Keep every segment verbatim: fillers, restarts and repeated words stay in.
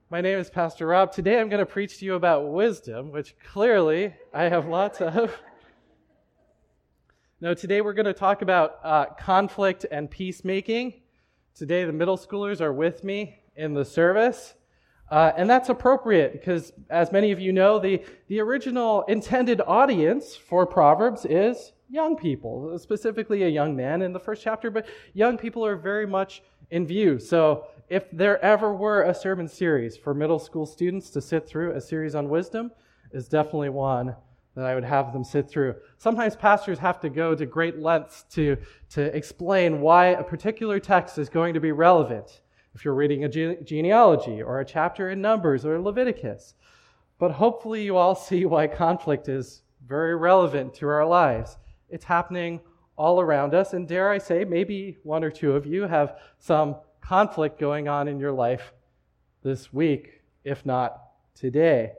My name is Pastor Rob. Today I'm going to preach to you about wisdom, which clearly I have lots of. No, today we're going to talk about uh, conflict and peacemaking. Today the middle schoolers are with me in the service, uh, and that's appropriate because, as many of you know, the, the original intended audience for Proverbs is young people, specifically a young man in the first chapter, but young people are very much in view. So if there ever were a sermon series for middle school students to sit through, a series on wisdom is definitely one that I would have them sit through. Sometimes pastors have to go to great lengths to, to explain why a particular text is going to be relevant if you're reading a ge- genealogy or a chapter in Numbers or Leviticus. But hopefully you all see why conflict is very relevant to our lives. It's happening all around us, and dare I say, maybe one or two of you have some conflict going on in your life this week, if not today.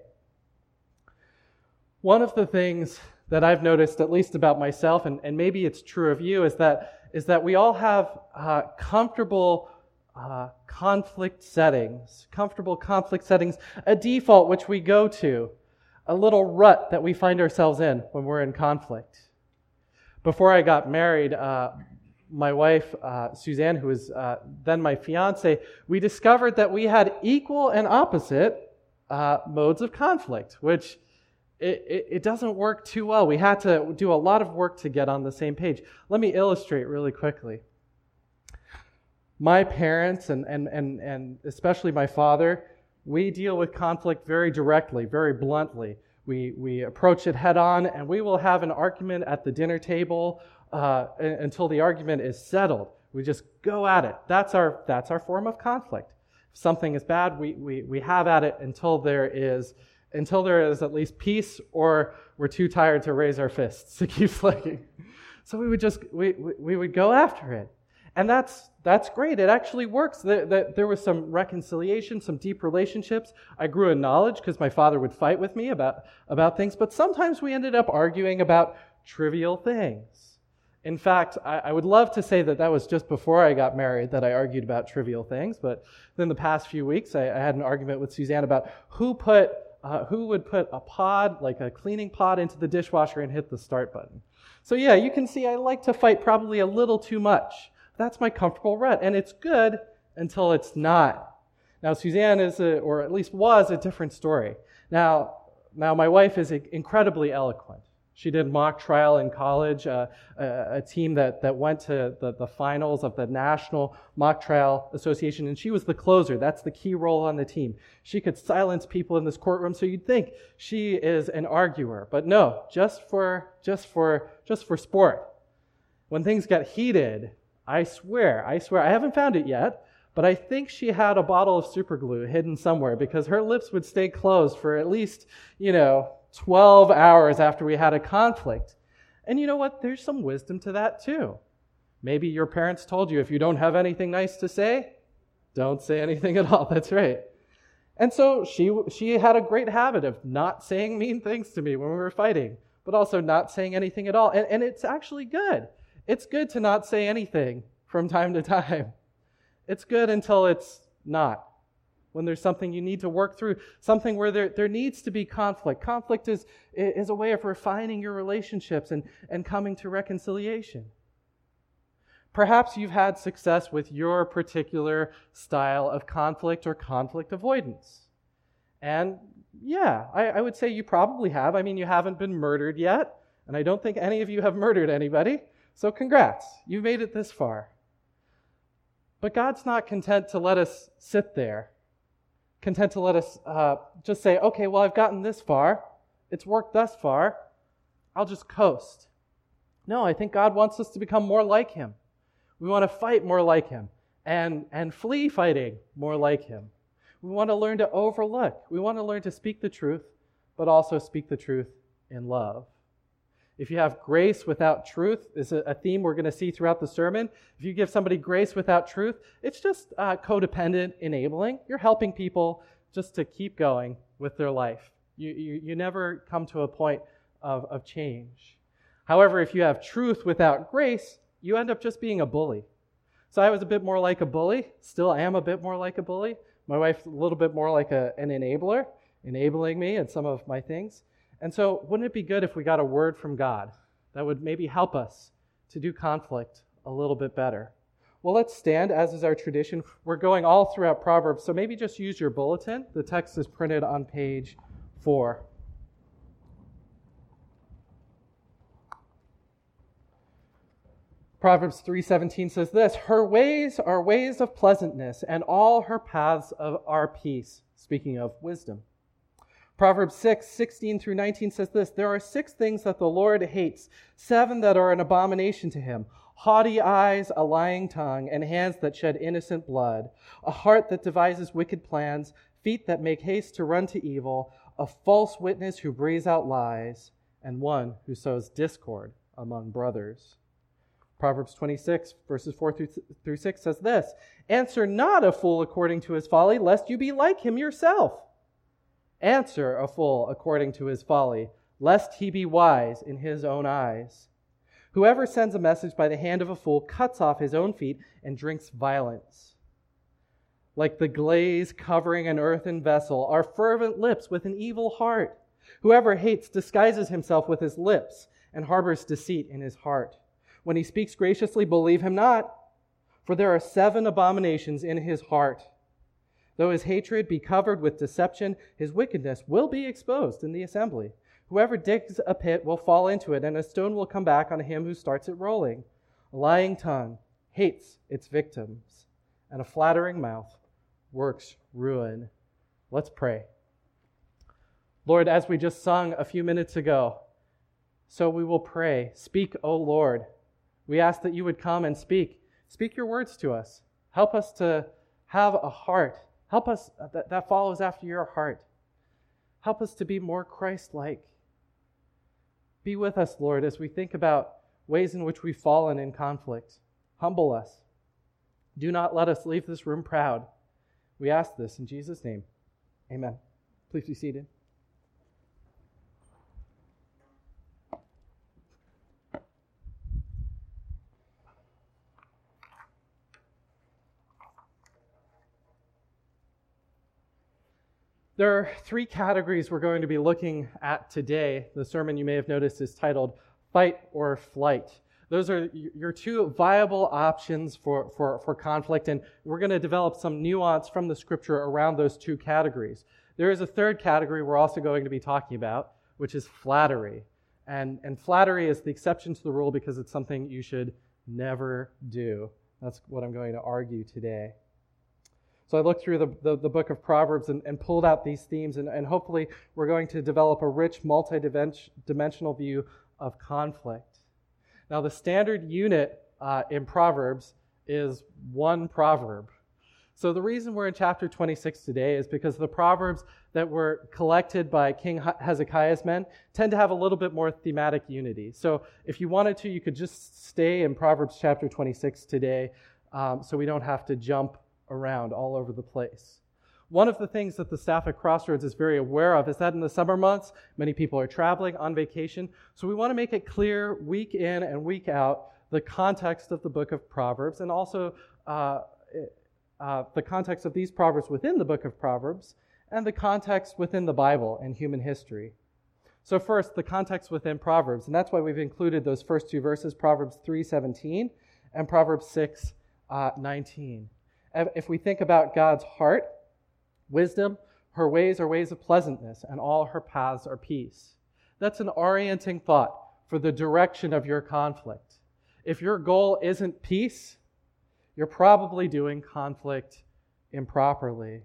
One of the things that I've noticed, at least about myself, and, and maybe it's true of you, is that is that we all have uh, comfortable uh, conflict settings, comfortable conflict settings, a default which we go to, a little rut that we find ourselves in when we're in conflict. Before I got married, uh, my wife, uh, Suzanne, who was uh, then my fiance, we discovered that we had equal and opposite uh, modes of conflict, which it, it, it doesn't work too well. We had to do a lot of work to get on the same page. Let me illustrate really quickly. My parents, and, and, and, and especially my father, we deal with conflict very directly, very bluntly. We we approach it head on, and we will have an argument at the dinner table uh, until the argument is settled. We just go at it. That's our that's our form of conflict. If something is bad, we we we have at it until there is until there is at least peace, or we're too tired to raise our fists to keep slaying. So we would just we we, we would go after it. And that's that's great. It actually works. There, there, there was some reconciliation, some deep relationships. I grew in knowledge because my father would fight with me about, about things. But sometimes we ended up arguing about trivial things. In fact, I, I would love to say that that was just before I got married that I argued about trivial things. But in the past few weeks, I, I had an argument with Suzanne about who put uh, who would put a pod, like a cleaning pod, into the dishwasher and hit the start button. So yeah, you can see I like to fight probably a little too much. That's my comfortable rut, and it's good until it's not. Now, Suzanne is, a, or at least was, a different story. Now, now my wife is incredibly eloquent. She did mock trial in college, uh, a, a team that, that went to the, the finals of the National Mock Trial Association, and she was the closer. That's the key role on the team. She could silence people in this courtroom, so you'd think she is an arguer. But no, just for just for just for sport. When things got heated, I swear, I swear, I haven't found it yet, but I think she had a bottle of super glue hidden somewhere because her lips would stay closed for at least, you know, twelve hours after we had a conflict. And you know what? There's some wisdom to that too. Maybe your parents told you if you don't have anything nice to say, don't say anything at all. That's right. And so she she had a great habit of not saying mean things to me when we were fighting, but also not saying anything at all. And, and it's actually good. It's good to not say anything from time to time. It's good until it's not. When there's something you need to work through, something where there, there needs to be conflict. Conflict is, is a way of refining your relationships and, and coming to reconciliation. Perhaps you've had success with your particular style of conflict or conflict avoidance. And yeah, I, I would say you probably have. I mean, you haven't been murdered yet, and I don't think any of you have murdered anybody. So congrats, you've made it this far. But God's not content to let us sit there, content to let us uh, just say, okay, well, I've gotten this far. It's worked thus far. I'll just coast. No, I think God wants us to become more like Him. We want to fight more like Him and, and flee fighting more like Him. We want to learn to overlook. We want to learn to speak the truth, but also speak the truth in love. If you have grace without truth, is a theme we're going to see throughout the sermon. If you give somebody grace without truth, it's just uh, codependent enabling. You're helping people just to keep going with their life. You, you, you never come to a point of, of change. However, if you have truth without grace, you end up just being a bully. So I was a bit more like a bully. Still, I am a bit more like a bully. My wife's a little bit more like a, an enabler, enabling me in some of my things. And so wouldn't it be good if we got a word from God that would maybe help us to do conflict a little bit better? Well, let's stand, as is our tradition. We're going all throughout Proverbs, so maybe just use your bulletin. The text is printed on page four. Proverbs three seventeen says this, "Her ways are ways of pleasantness, and all her paths of are peace," speaking of wisdom. Proverbs six sixteen through nineteen says this, "There are six things that the Lord hates, seven that are an abomination to him. Haughty eyes, a lying tongue, and hands that shed innocent blood, a heart that devises wicked plans, feet that make haste to run to evil, a false witness who breathes out lies, and one who sows discord among brothers." Proverbs twenty-six, verses four through six says this, "Answer not a fool according to his folly, lest you be like him yourself. Answer a fool according to his folly, lest he be wise in his own eyes. Whoever sends a message by the hand of a fool cuts off his own feet and drinks violence. Like the glaze covering an earthen vessel are fervent lips with an evil heart. Whoever hates disguises himself with his lips and harbors deceit in his heart. When he speaks graciously, believe him not, for there are seven abominations in his heart. Though his hatred be covered with deception, his wickedness will be exposed in the assembly. Whoever digs a pit will fall into it, and a stone will come back on him who starts it rolling. A lying tongue hates its victims, and a flattering mouth works ruin." Let's pray. Lord, as we just sung a few minutes ago, so we will pray. Speak, O Lord. We ask that you would come and speak. Speak your words to us. Help us to have a heart. Help us that, that follows after your heart. Help us to be more Christ-like. Be with us, Lord, as we think about ways in which we've fallen in conflict. Humble us. Do not let us leave this room proud. We ask this in Jesus' name. Amen. Please be seated. There are three categories we're going to be looking at today. The sermon, you may have noticed, is titled Fight or Flight. Those are your two viable options for, for, for conflict, and we're going to develop some nuance from the scripture around those two categories. There is a third category we're also going to be talking about, which is flattery. And, and flattery is the exception to the rule because it's something you should never do. That's what I'm going to argue today. So I looked through the, the, the book of Proverbs and, and pulled out these themes, and, and hopefully we're going to develop a rich, multi-dimensional view of conflict. Now, the standard unit uh, in Proverbs is one proverb. So the reason we're in chapter twenty-six today is because the Proverbs that were collected by King Hezekiah's men tend to have a little bit more thematic unity. So if you wanted to, you could just stay in Proverbs chapter twenty-six today, um, so we don't have to jump around all over the place. One of the things that the staff at Crossroads is very aware of is that in the summer months, many people are traveling on vacation. So we want to make it clear week in and week out the context of the book of Proverbs, and also uh, uh, the context of these Proverbs within the book of Proverbs, and the context within the Bible and human history. So first, the context within Proverbs, and that's why we've included those first two verses, Proverbs three seventeen and Proverbs six nineteen. If we think about God's heart, wisdom, her ways are ways of pleasantness, and all her paths are peace. That's an orienting thought for the direction of your conflict. If your goal isn't peace, you're probably doing conflict improperly.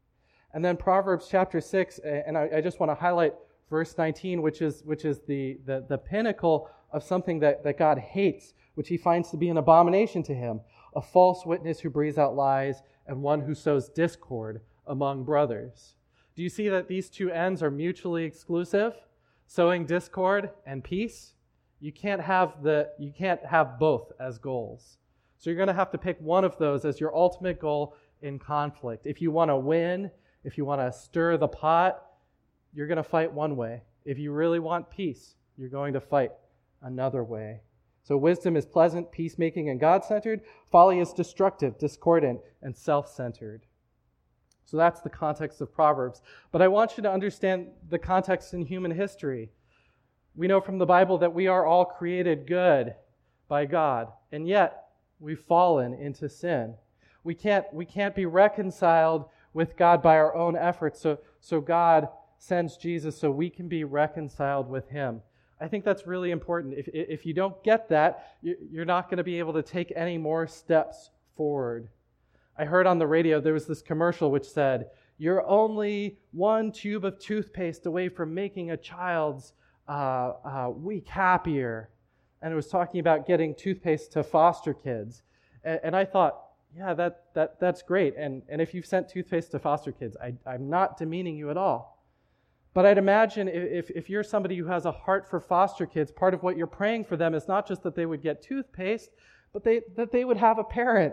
And then Proverbs chapter six, and I, I just want to highlight verse nineteen, which is which is the, the, the pinnacle of something that, that God hates, which he finds to be an abomination to him. A false witness who breathes out lies, and one who sows discord among brothers. Do you see that these two ends are mutually exclusive? Sowing discord and peace? You can't have the you can't have both as goals. So you're going to have to pick one of those as your ultimate goal in conflict. If you want to win, if you want to stir the pot, you're going to fight one way. If you really want peace, you're going to fight another way. So wisdom is pleasant, peacemaking, and God-centered. Folly is destructive, discordant, and self-centered. So that's the context of Proverbs. But I want you to understand the context in human history. We know from the Bible that we are all created good by God, and yet we've fallen into sin. We can't, we can't be reconciled with God by our own efforts, so, so God sends Jesus so we can be reconciled with Him. I think that's really important. If, if you don't get that, you're not going to be able to take any more steps forward. I heard on the radio there was this commercial which said, "You're only one tube of toothpaste away from making a child's uh, uh, week happier." And it was talking about getting toothpaste to foster kids. And, and I thought, yeah, that that that's great. And, and if you've sent toothpaste to foster kids, I, I'm not demeaning you at all. But I'd imagine if, if you're somebody who has a heart for foster kids, part of what you're praying for them is not just that they would get toothpaste, but they, that they would have a parent.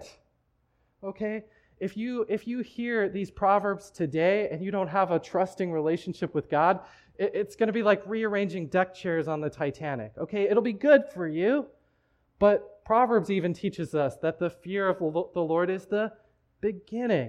Okay? If you if you hear these Proverbs today and you don't have a trusting relationship with God, it, it's going to be like rearranging deck chairs on the Titanic. Okay? It'll be good for you, but Proverbs even teaches us that the fear of the Lord is the beginning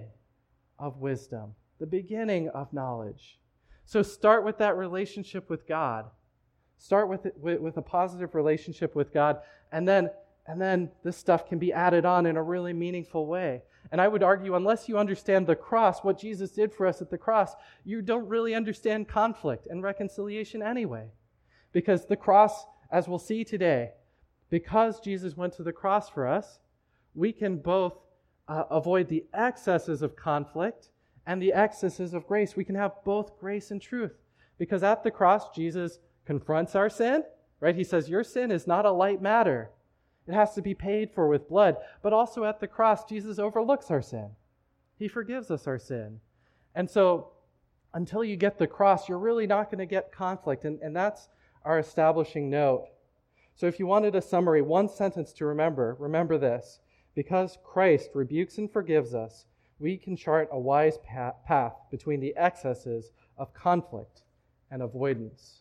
of wisdom, the beginning of knowledge. So start with that relationship with God. Start with, it, with with a positive relationship with God, and then and then this stuff can be added on in a really meaningful way. And I would argue, unless you understand the cross, what Jesus did for us at the cross, you don't really understand conflict and reconciliation anyway. Because the cross, as we'll see today, because Jesus went to the cross for us, we can both uh, avoid the excesses of conflict and the excesses of grace. We can have both grace and truth. Because at the cross, Jesus confronts our sin, right? He says, your sin is not a light matter. It has to be paid for with blood. But also at the cross, Jesus overlooks our sin. He forgives us our sin. And so until you get the cross, you're really not going to get conflict. And, and that's our establishing note. So if you wanted a summary, one sentence to remember, remember this. Because Christ rebukes and forgives us, we can chart a wise path between the excesses of conflict and avoidance.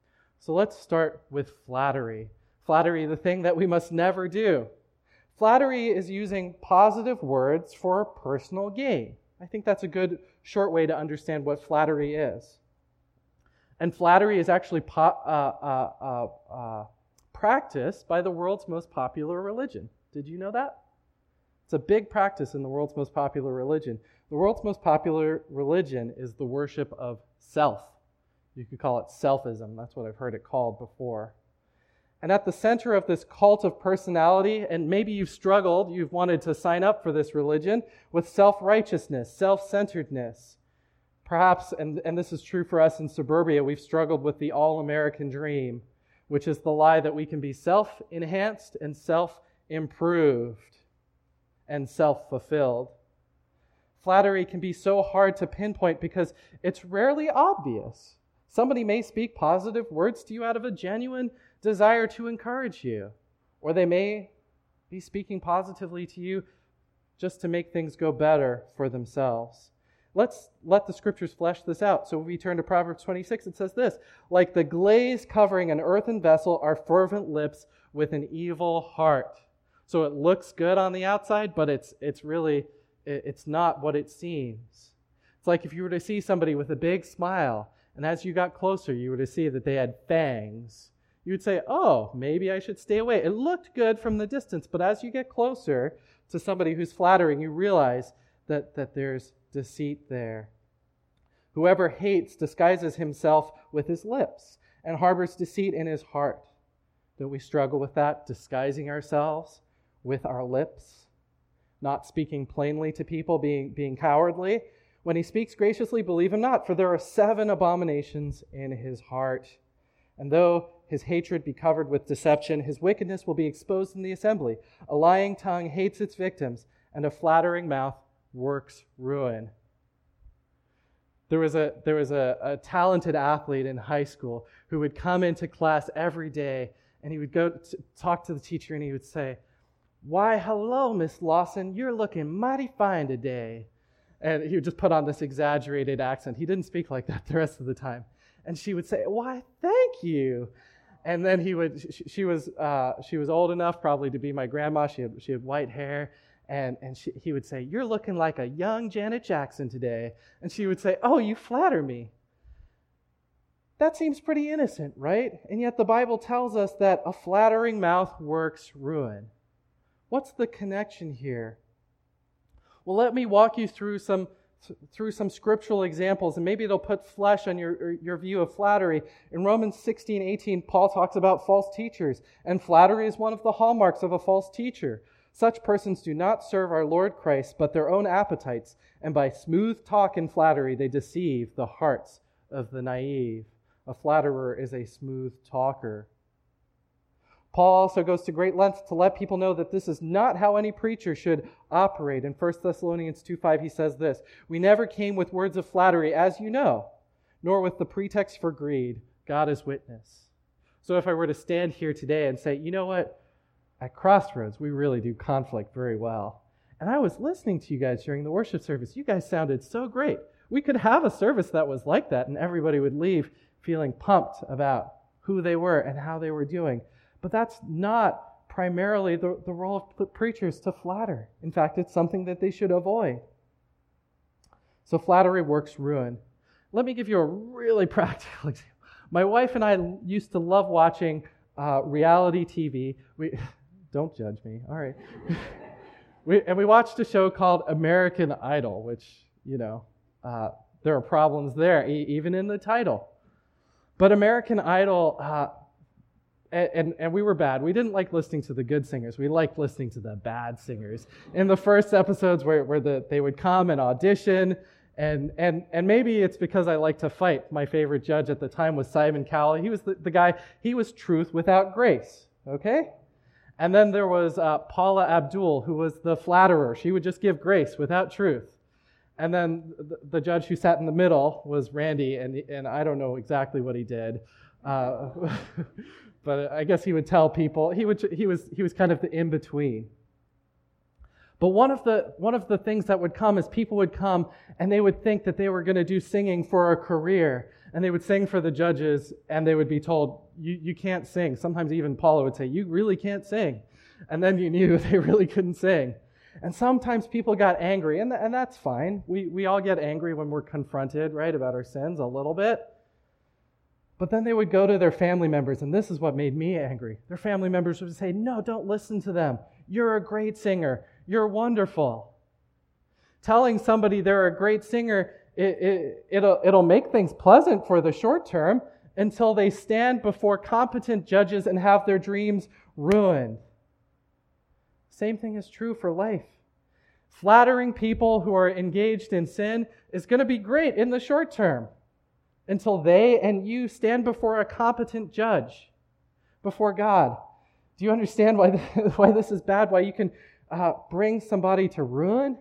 So let's start with flattery. Flattery, the thing that we must never do. Flattery is using positive words for personal gain. I think that's a good short way to understand what flattery is. And flattery is actually po- uh, uh, uh, uh, practiced by the world's most popular religion. Did you know that? It's a big practice in the world's most popular religion. The world's most popular religion is the worship of self. You could call it selfism. That's what I've heard it called before. And at the center of this cult of personality, and maybe you've struggled, you've wanted to sign up for this religion, with self-righteousness, self-centeredness. Perhaps, and, and this is true for us in suburbia, we've struggled with the all-American dream, which is the lie that we can be self-enhanced and self-improved and self-fulfilled. Flattery can be so hard to pinpoint because it's rarely obvious. Somebody may speak positive words to you out of a genuine desire to encourage you, or they may be speaking positively to you just to make things go better for themselves. Let's let the scriptures flesh this out. So if we turn to Proverbs twenty-six, it says this, like the glaze covering an earthen vessel are fervent lips with an evil heart. So it looks good on the outside, but it's it's really, it's not what it seems. It's like if you were to see somebody with a big smile, and as you got closer, you were to see that they had fangs. You would say, oh, maybe I should stay away. It looked good from the distance, but as you get closer to somebody who's flattering, you realize that, that there's deceit there. Whoever hates disguises himself with his lips and harbors deceit in his heart. Don't we struggle with that, disguising ourselves with our lips, not speaking plainly to people, being, being cowardly? When he speaks graciously, believe him not, for there are seven abominations in his heart. And though his hatred be covered with deception, his wickedness will be exposed in the assembly. A lying tongue hates its victims, and a flattering mouth works ruin. There was a there was a, a talented athlete in high school who would come into class every day, and he would go to talk to the teacher, and he would say, "Why, hello, Miss Lawson, you're looking mighty fine today." And he would just put on this exaggerated accent. He didn't speak like that the rest of the time. And she would say, "Why, thank you." And then he would. She, she was uh, she was old enough probably to be my grandma. She had she had white hair, And, and she, he would say, "You're looking like a young Janet Jackson today." And she would say, "Oh, you flatter me." That seems pretty innocent, right? And yet the Bible tells us that a flattering mouth works ruin. What's the connection here? Well, let me walk you through some through some scriptural examples, and maybe it'll put flesh on your, your view of flattery. In Romans sixteen eighteen, Paul talks about false teachers, and flattery is one of the hallmarks of a false teacher. Such persons do not serve our Lord Christ, but their own appetites, and by smooth talk and flattery they deceive the hearts of the naive. A flatterer is a smooth talker. Paul also goes to great lengths to let people know that this is not how any preacher should operate. In First Thessalonians two five, he says this, "We never came with words of flattery, as you know, nor with the pretext for greed. God is witness." So if I were to stand here today and say, you know what, at Crossroads, we really do conflict very well. And I was listening to you guys during the worship service. You guys sounded so great. We could have a service that was like that, and everybody would leave feeling pumped about who they were and how they were doing. But that's not primarily the, the role of preachers to flatter. In fact, it's something that they should avoid. So flattery works ruin. Let me give you a really practical example. My wife and I used to love watching uh, reality T V. We don't judge me. All right. we, and we watched a show called American Idol, which, you know, uh, there are problems there, e- even in the title. But American Idol, uh, and, and, and we were bad. We didn't like listening to the good singers. We liked listening to the bad singers. In the first episodes where, where the, they would come and audition, and, and, and maybe it's because I like to fight. My favorite judge at the time was Simon Cowell. He was the, the guy, he was truth without grace, okay? And then there was uh, Paula Abdul, who was the flatterer. She would just give grace without truth. And then the, the judge who sat in the middle was Randy, and and I don't know exactly what he did, uh, but I guess he would tell people he would he was he was kind of the in between. But one of the one of the things that would come is people would come and they would think that they were going to do singing for a career, and they would sing for the judges, and they would be told, you you can't sing. Sometimes even Paula would say, "You really can't sing," and then you knew they really couldn't sing. And sometimes people got angry, and, th- and that's fine. We we all get angry when we're confronted, right, about our sins a little bit. But then they would go to their family members, and this is what made me angry. Their family members would say, "No, don't listen to them. You're a great singer. You're wonderful." Telling somebody they're a great singer, it, it, it'll, it'll make things pleasant for the short term until they stand before competent judges and have their dreams ruined. Same thing is true for life. Flattering people who are engaged in sin is going to be great in the short term until they and you stand before a competent judge, before God. Do you understand why, why this is bad? Why you can uh, bring somebody to ruin?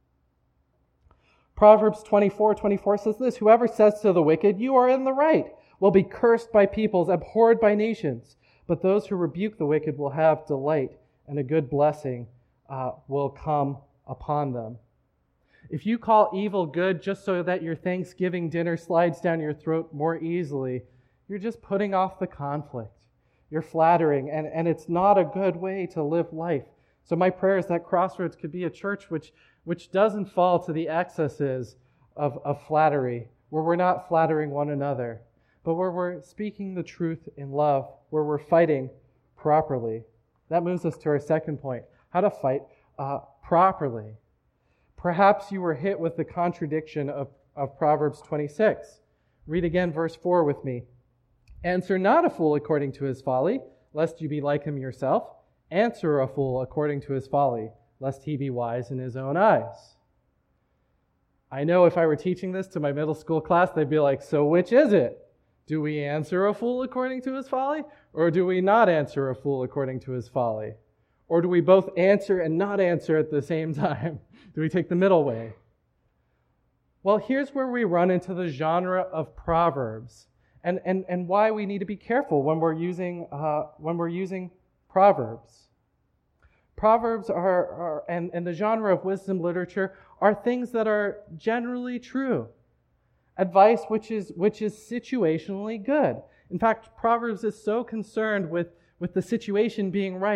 Proverbs twenty-four twenty-four says this, "Whoever says to the wicked, 'You are in the right,' will be cursed by peoples, abhorred by nations. But those who rebuke the wicked will have delight, and a good blessing uh, will come upon them." If you call evil good just so that your Thanksgiving dinner slides down your throat more easily, you're just putting off the conflict. You're flattering, and, and it's not a good way to live life. So my prayer is that Crossroads could be a church which, which doesn't fall to the excesses of, of flattery, where we're not flattering one another, but where we're speaking the truth in love, where we're fighting properly. That moves us to our second point, how to fight uh, properly. Perhaps you were hit with the contradiction of, of Proverbs twenty-six. Read again verse four with me. "Answer not a fool according to his folly, lest you be like him yourself. Answer a fool according to his folly, lest he be wise in his own eyes." I know if I were teaching this to my middle school class, they'd be like, "So which is it? Do we answer a fool according to his folly? Or do we not answer a fool according to his folly? Or do we both answer and not answer at the same time? Do we take the middle way?" Well, here's where we run into the genre of Proverbs, and, and, and why we need to be careful when we're using uh, when we're using Proverbs. Proverbs are, are and, and the genre of wisdom literature are things that are generally true. Advice which is which is situationally good. In fact, Proverbs is so concerned with, with the situation being right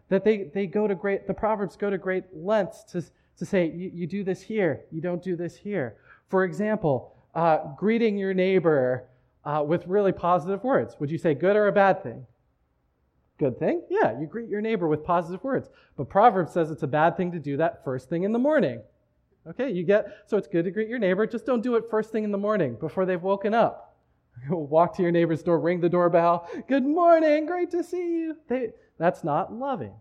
That they, they go to great, the Proverbs go to great lengths to, to say, you, you do this here, you don't do this here. For example, uh, greeting your neighbor uh, with really positive words. Would you say good or a bad thing? Good thing? Yeah, you greet your neighbor with positive words. But Proverbs says it's a bad thing to do that first thing in the morning. Okay, you get, so it's good to greet your neighbor, just don't do it first thing in the morning before they've woken up. Walk to your neighbor's door, ring the doorbell, good morning, great to see you. They, that's not loving.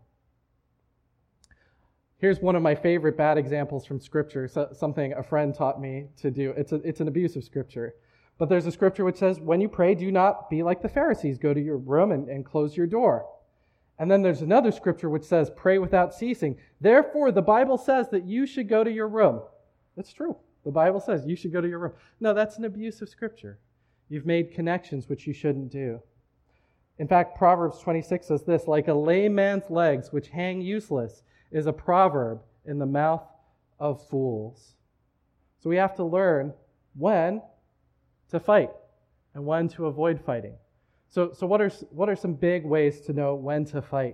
Here's one of my favorite bad examples from Scripture, so, something a friend taught me to do. It's, a, it's an abuse of Scripture. But there's a Scripture which says, when you pray, do not be like the Pharisees. Go to your room and, and close your door. And then there's another Scripture which says, pray without ceasing. Therefore, the Bible says that you should go to your room. That's true. The Bible says you should go to your room. No, that's an abuse of Scripture. You've made connections which you shouldn't do. In fact, Proverbs twenty-six says this, like a lame man's legs which hang useless is a proverb in the mouth of fools. So we have to learn when to fight and when to avoid fighting. So, so what are what are some big ways to know when to fight?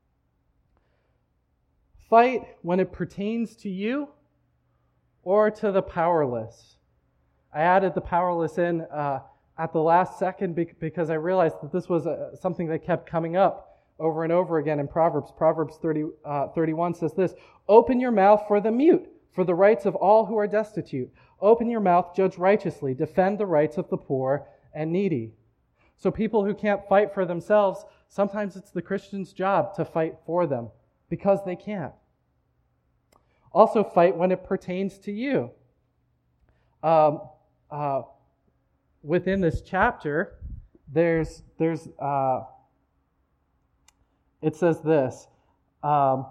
Fight when it pertains to you or to the powerless. I added the powerless in uh, at the last second because I realized that this was uh, something that kept coming up over and over again in Proverbs. Proverbs thirty, uh, thirty-one says this, open your mouth for the mute, for the rights of all who are destitute. Open your mouth, judge righteously, defend the rights of the poor and needy. So people who can't fight for themselves, sometimes it's the Christian's job to fight for them because they can't. Also fight when it pertains to you. Um, uh, within this chapter, there's there's uh, it says this. Um,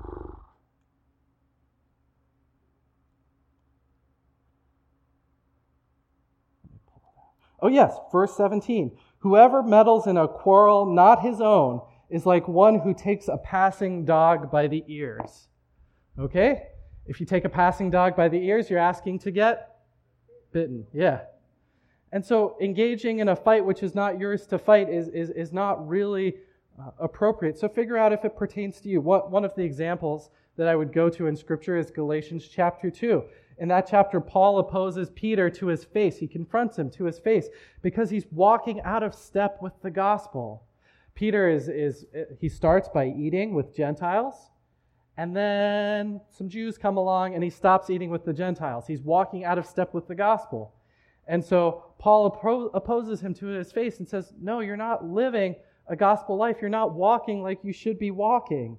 oh yes, verse seventeen. Whoever meddles in a quarrel not his own is like one who takes a passing dog by the ears. Okay? If you take a passing dog by the ears, you're asking to get bitten. Yeah. And so engaging in a fight which is not yours to fight is, is, is not really uh, appropriate. So figure out if it pertains to you. What, one of the examples that I would go to in Scripture is Galatians chapter two. In that chapter, Paul opposes Peter to his face. He confronts him to his face because he's walking out of step with the gospel. Peter is, is he starts by eating with Gentiles, and then some Jews come along and he stops eating with the Gentiles. He's walking out of step with the gospel. And so Paul oppo- opposes him to his face and says, no, you're not living a gospel life. You're not walking like you should be walking.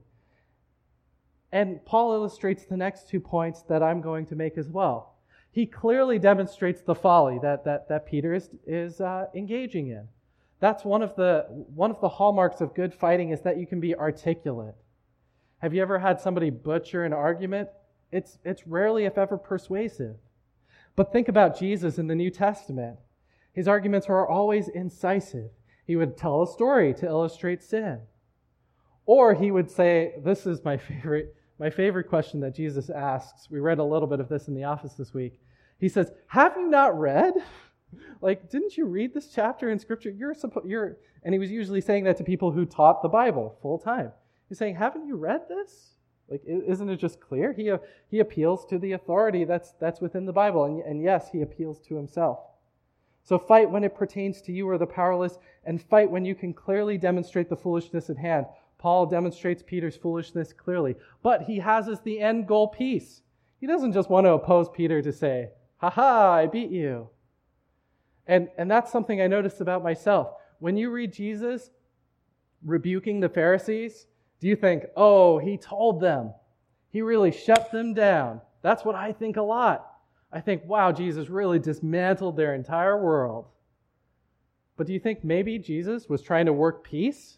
And Paul illustrates the next two points that I'm going to make as well. He clearly demonstrates the folly that that, that Peter is, is uh, engaging in. That's one of the one of the hallmarks of good fighting is that you can be articulate. Have you ever had somebody butcher an argument? It's it's rarely, if ever, persuasive. But think about Jesus in the New Testament. His arguments are always incisive. He would tell a story to illustrate sin. Or he would say, this is my favorite My favorite question that Jesus asks, we read a little bit of this in the office this week. He says, have you not read? Like, didn't you read this chapter in Scripture? You're supposed, you're, and he was usually saying that to people who taught the Bible full time. He's saying, haven't you read this? Like, isn't it just clear? He, he appeals to the authority that's, that's within the Bible. And, and yes, he appeals to himself. So fight when it pertains to you or the powerless, and fight when you can clearly demonstrate the foolishness at hand. Paul demonstrates Peter's foolishness clearly, but he has as the end goal peace. He doesn't just want to oppose Peter to say, ha ha, I beat you. And, and that's something I noticed about myself. When you read Jesus rebuking the Pharisees, do you think, oh, he told them. He really shut them down. That's what I think a lot. I think, wow, Jesus really dismantled their entire world. But do you think maybe Jesus was trying to work peace?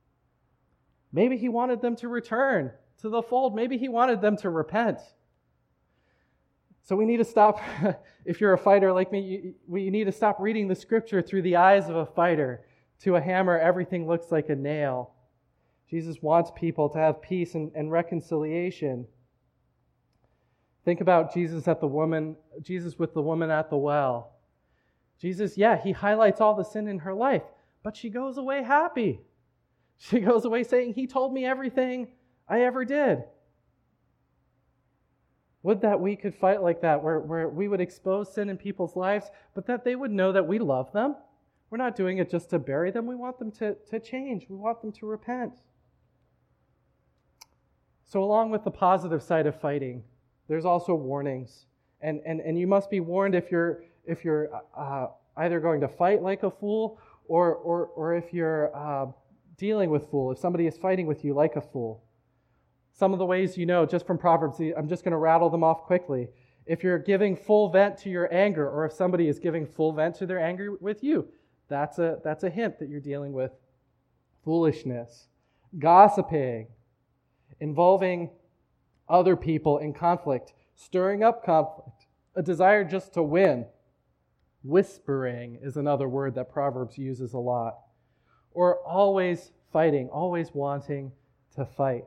Maybe he wanted them to return to the fold. Maybe he wanted them to repent. So we need to stop, if you're a fighter like me, you, we need to stop reading the Scripture through the eyes of a fighter. To a hammer, everything looks like a nail. Jesus wants people to have peace and, and reconciliation. Think about Jesus at the woman, Jesus with the woman at the well. Jesus, yeah, he highlights all the sin in her life, but she goes away happy. She goes away saying, he told me everything I ever did. Would that we could fight like that, where, where we would expose sin in people's lives, but that they would know that we love them. We're not doing it just to bury them. We want them to, to change. We want them to repent. So along with the positive side of fighting, there's also warnings. And, and, and you must be warned if you're, if you're uh, either going to fight like a fool or, or, or if you're uh, dealing with fool, if somebody is fighting with you like a fool. Some of the ways you know, just from Proverbs, I'm just going to rattle them off quickly. If you're giving full vent to your anger, or if somebody is giving full vent to their anger with you, that's a, that's a hint that you're dealing with foolishness. Gossiping, involving other people in conflict, stirring up conflict, a desire just to win. Whispering is another word that Proverbs uses a lot. Or always fighting, always wanting to fight.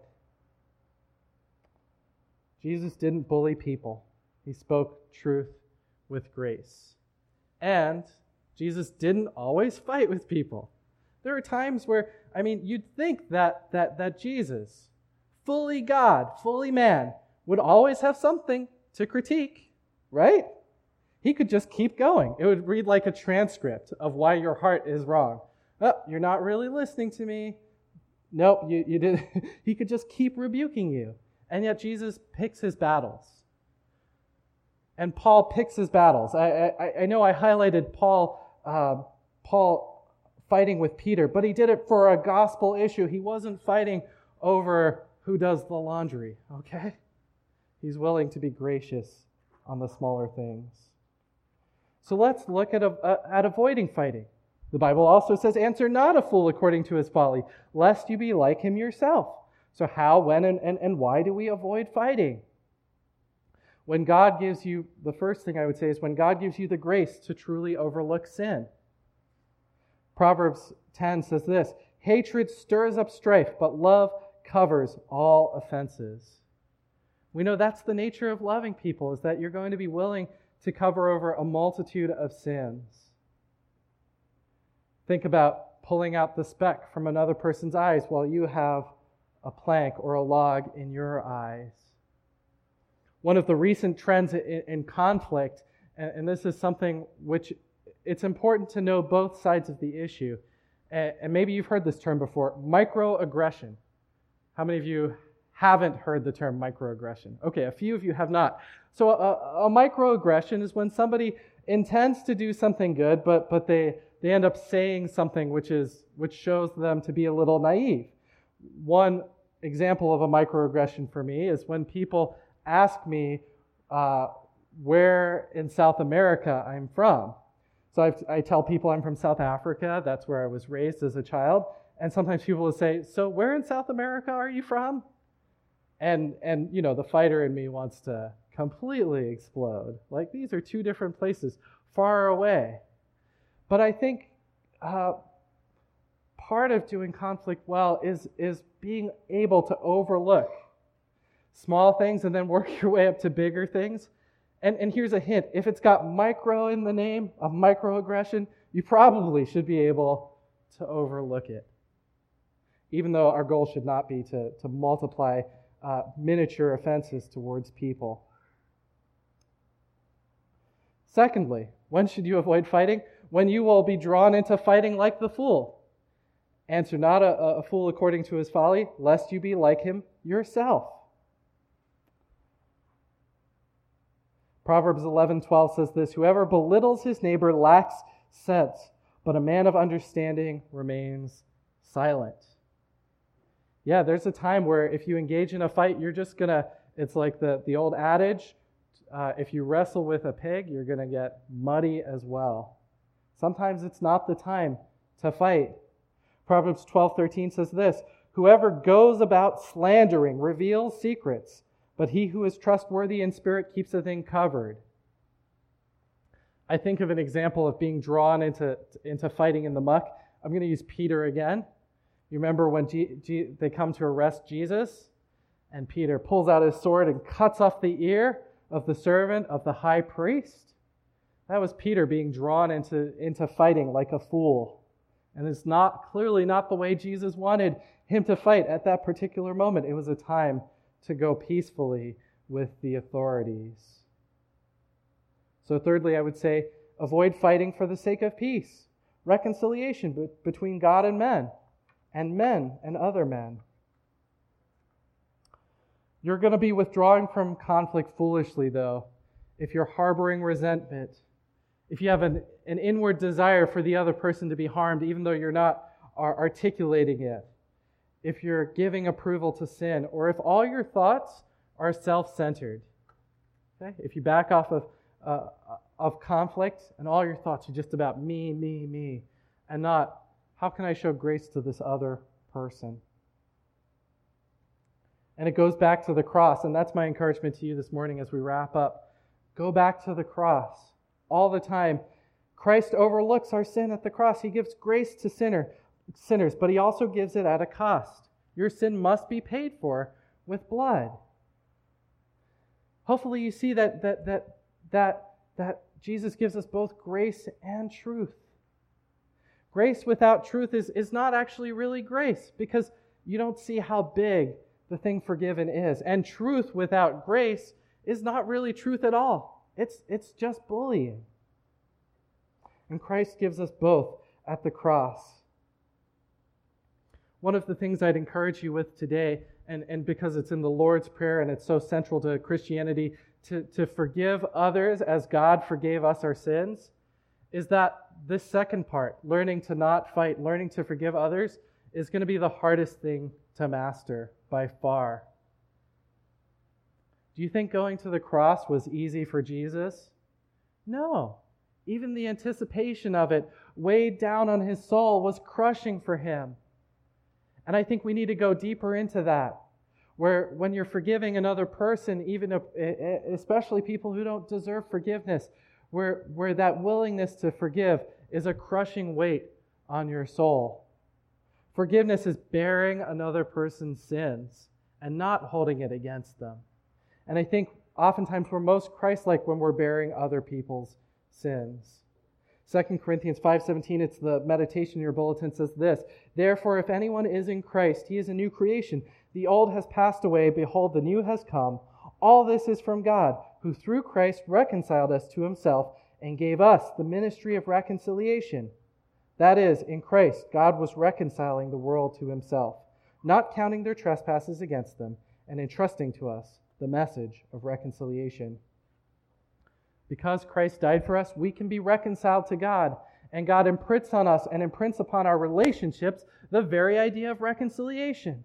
Jesus didn't bully people. He spoke truth with grace. And Jesus didn't always fight with people. There are times where, I mean, you'd think that that that Jesus, fully God, fully man, would always have something to critique, right? He could just keep going. It would read like a transcript of why your heart is wrong. Oh, you're not really listening to me. Nope, you, you did. He could just keep rebuking you. And yet Jesus picks his battles. And Paul picks his battles. I, I, I know I highlighted Paul, uh, Paul fighting with Peter, but he did it for a gospel issue. He wasn't fighting over who does the laundry, okay? He's willing to be gracious on the smaller things. So let's look at, a, at avoiding fighting. The Bible also says, answer not a fool according to his folly, lest you be like him yourself. So how, when, and, and, and why do we avoid fighting? When God gives you, the first thing I would say is when God gives you the grace to truly overlook sin. Proverbs ten says this, hatred stirs up strife, but love covers all offenses. We know that's the nature of loving people, is that you're going to be willing to cover over a multitude of sins. Think about pulling out the speck from another person's eyes while you have a plank or a log in your eyes. One of the recent trends in, in conflict, and, and this is something which it's important to know both sides of the issue, and, and maybe you've heard this term before, microaggression. How many of you haven't heard the term microaggression? Okay, a few of you have not. So a, a microaggression is when somebody intends to do something good, but but they they end up saying something which is which shows them to be a little naive. One example of a microaggression for me is when people ask me uh, where in South America I'm from. So I've, I tell people I'm from South Africa. That's where I was raised as a child. And sometimes people will say, so where in South America are you from? And, and you know, the fighter in me wants to completely explode. Like, these are two different places, far away. But I think uh, part of doing conflict well is, is being able to overlook small things and then work your way up to bigger things. And, and here's a hint. If it's got micro in the name of microaggression, you probably should be able to overlook it. Even though our goal should not be to, to multiply uh, miniature offenses towards people. Secondly, when should you avoid fighting? When you will be drawn into fighting like the fool. Answer not a, a fool according to his folly, lest you be like him yourself. Proverbs eleven twelve says this, whoever belittles his neighbor lacks sense, but a man of understanding remains silent. Yeah, there's a time where if you engage in a fight, you're just going to, it's like the, the old adage, uh, if you wrestle with a pig, you're going to get muddy as well. Sometimes it's not the time to fight. Proverbs twelve thirteen says this, whoever goes about slandering reveals secrets, but he who is trustworthy in spirit keeps a thing covered. I think of an example of being drawn into, into fighting in the muck. I'm going to use Peter again. You remember when G- G- they come to arrest Jesus, and Peter pulls out his sword and cuts off the ear of the servant of the high priest? That was Peter being drawn into, into fighting like a fool. And it's not clearly not the way Jesus wanted him to fight at that particular moment. It was a time to go peacefully with the authorities. So thirdly, I would say, avoid fighting for the sake of peace, reconciliation be- between God and men, and men and other men. You're going to be withdrawing from conflict foolishly, though, if you're harboring resentment, if you have an, an inward desire for the other person to be harmed, even though you're not are articulating it, if you're giving approval to sin, or if all your thoughts are self-centered. Okay? If you back off of uh, of conflict and all your thoughts are just about me, me, me, and not how can I show grace to this other person. And it goes back to the cross, and that's my encouragement to you this morning as we wrap up. Go back to the cross all the time. Christ overlooks our sin at the cross. He gives grace to sinner, sinners, but he also gives it at a cost. Your sin must be paid for with blood. Hopefully you see that that that that that Jesus gives us both grace and truth. Grace without truth is, is not actually really grace, because you don't see how big the thing forgiven is. And truth without grace is not really truth at all. It's, it's just bullying. And Christ gives us both at the cross. One of the things I'd encourage you with today, and, and because it's in the Lord's Prayer and it's so central to Christianity, to, to forgive others as God forgave us our sins, is that this second part, learning to not fight, learning to forgive others, is going to be the hardest thing to master by far. Do you think going to the cross was easy for Jesus? No. Even the anticipation of it, weighed down on his soul, was crushing for him. And I think we need to go deeper into that, where when you're forgiving another person, even especially people who don't deserve forgiveness, where, where that willingness to forgive is a crushing weight on your soul. Forgiveness is bearing another person's sins and not holding it against them. And I think oftentimes we're most Christ-like when we're bearing other people's sins. Second Corinthians five seventeen, it's the meditation in your bulletin, says this: "Therefore, if anyone is in Christ, he is a new creation. The old has passed away, behold, the new has come. All this is from God, who through Christ reconciled us to himself and gave us the ministry of reconciliation. That is, in Christ, God was reconciling the world to himself, not counting their trespasses against them, and entrusting to us the message of reconciliation." Because Christ died for us, we can be reconciled to God, and God imprints on us and imprints upon our relationships the very idea of reconciliation.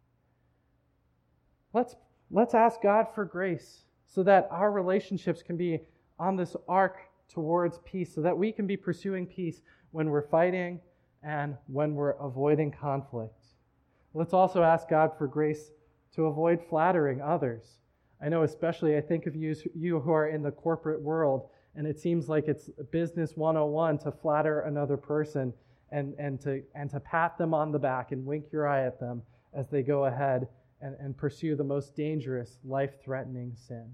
Let's, let's ask God for grace so that our relationships can be on this arc towards peace, so that we can be pursuing peace when we're fighting and when we're avoiding conflict. Let's also ask God for grace to avoid flattering others. I know especially I think of you, you who are in the corporate world, and it seems like it's business one oh one to flatter another person and, and, to, and to pat them on the back and wink your eye at them as they go ahead and, and pursue the most dangerous, life-threatening sin.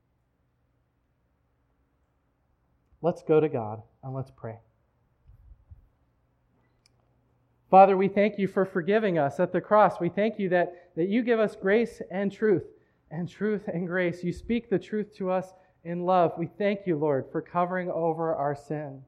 Let's go to God and let's pray. Father, we thank you for forgiving us at the cross. We thank you that, that you give us grace and truth, and truth and grace. You speak the truth to us in love. We thank you, Lord, for covering over our sins.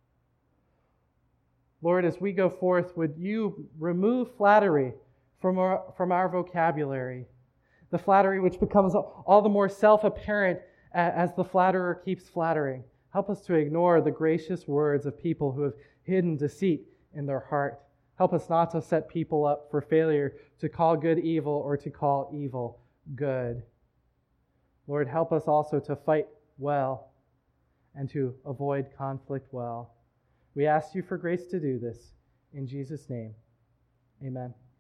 Lord, as we go forth, would you remove flattery from our, from our vocabulary, the flattery which becomes all the more self-apparent as the flatterer keeps flattering. Help us to ignore the gracious words of people who have hidden deceit in their heart. Help us not to set people up for failure, to call good evil or to call evil good. Lord, help us also to fight well and to avoid conflict well. We ask you for grace to do this. In Jesus' name, amen.